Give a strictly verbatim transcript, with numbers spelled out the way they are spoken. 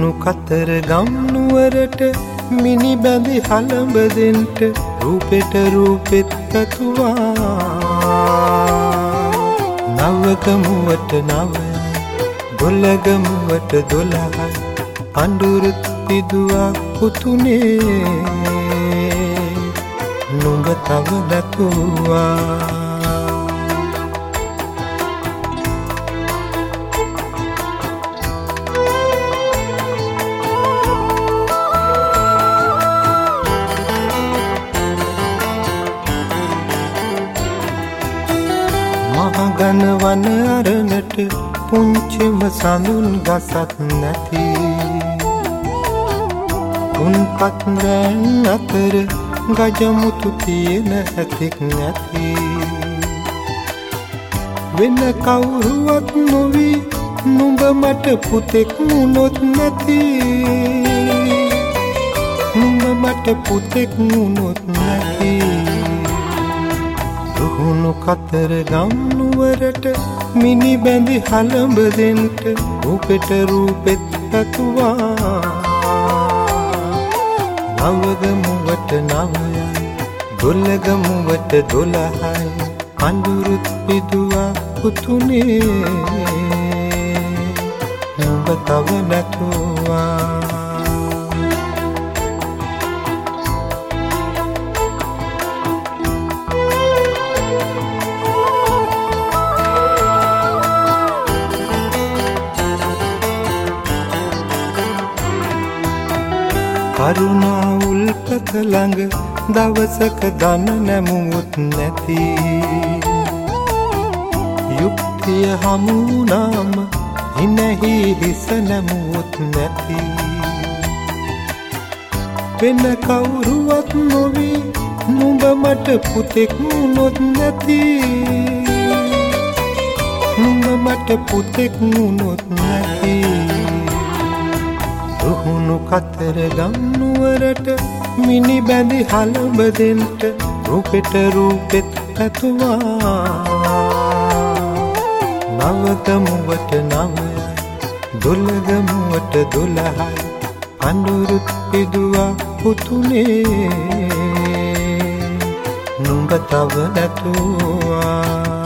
රුහුණු කතර ගම්නුවරට මිනි බැඳි හලඹ දෙන්ට රූපෙට රූපෙත් පැතුවා නවගමුවට නවයයි දොළගමුවට දොළහයි අඳුරුත් පිදුවා පුතුනේ නුඹ තව නැතුවා මහගන වන අරණට පුංචිම සඳුන් ගසත් නැති උන්පත් රැන් අතර ගජමුතු තියෙන ඇතෙක් නැති වෙන කවුරුවත් නොවී නුඹ මට පුතෙක් වුණොත් නැති නුඹ මට පුතෙක් වුණොත් නැති රුහුණු කතර ගම්නුවරට මිනි බැඳි හලඹ දෙන්ට රූපෙට රූපෙත් පැතුවා නවගමුවට නවයයි දොළගමුවට දොළහයි අඳුරුත් පිදුවා පුතුනේ නුඹ තව නැතුවා කරුණා උල්පත ළඟ දවසක දන නැමුත් නැති යුක්තිය හමු වුණාම හිනෙහි හිස නැමුත් නැති වෙන කවුරුවත් නොවී නුඹ මට පුතෙක් වුණොත් නැති නුඹ මට පුතෙක් වුණොත් නැති රුහුණු කතර ගම්නුවරට මිනි බැඳි හලඹ දෙන්ට රූපෙට රූපෙත් පැතුවා නවගමුවට නවයයි දොළගමුවට දොළහයි අඳුරුත් පිදුවා පුතුනේ නුඹ තව නැතුවා